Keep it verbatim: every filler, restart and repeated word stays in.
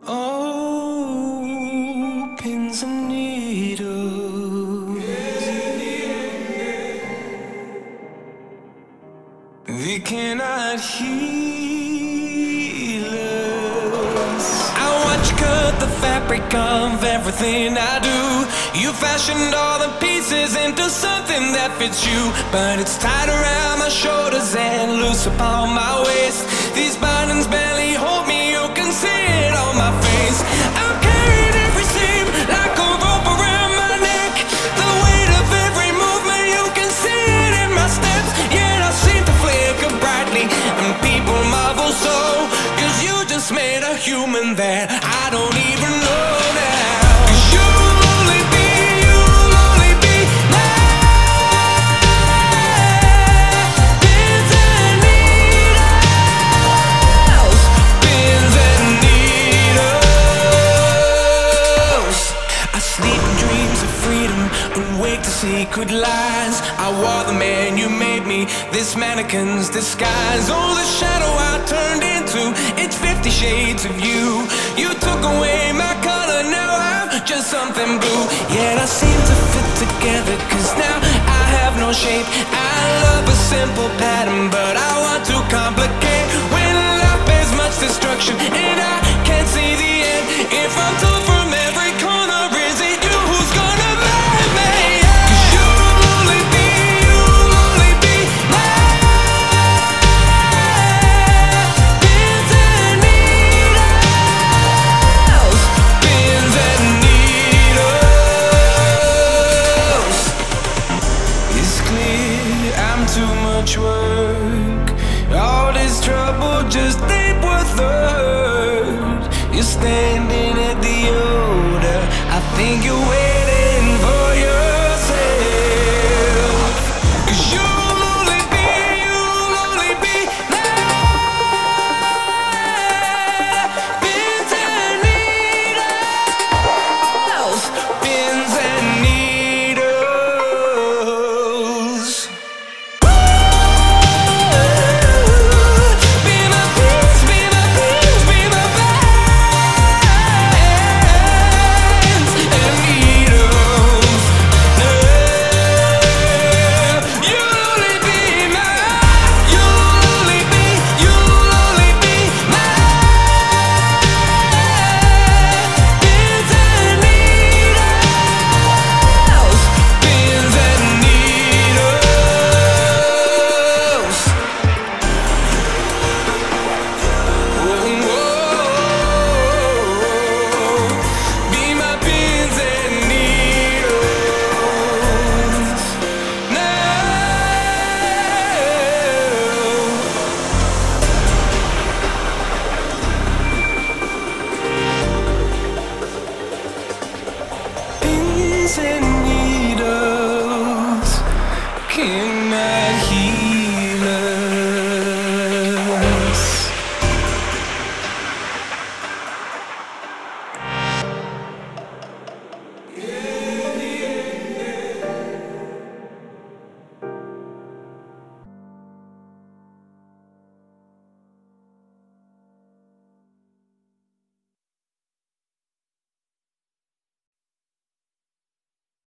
Oh, pins and needles, they cannot heal us. I watch you cut the fabric of everything I do. You fashioned all the pieces into something that fits you, but it's tied around my shoulders and loose upon my waist. These bindings barely hold me, you can see it on my face. I'm carried every seam like a rope around my neck. The weight of every movement, you can see it in my steps. Yet I seem to flicker brightly, and people marvel so, cause you just made a human that I don't even know now. Cause you'll only be, you'll only be mine. Pins and needles, pins and needles. I sleep in dreams of freedom and wake to secret lies. I wore the man you made me, this mannequin's disguise. Oh, the shadow I turned into, it's fifty shades of you. You took away my color, now I'm just something blue. Yet I seem to fit together, cause now I have no shape. I love a simple pattern, but I want to complicate. When life bears much destruction and I can't see the end, if I'm told from every corner, is it you who's gonna marry me? Cause you'll only be, you'll only be mine. Pins and needles, pins and needles. It's clear I'm too much work. All this trouble just ain't worth the hurt. You're standing at the altar, I think you're waiting.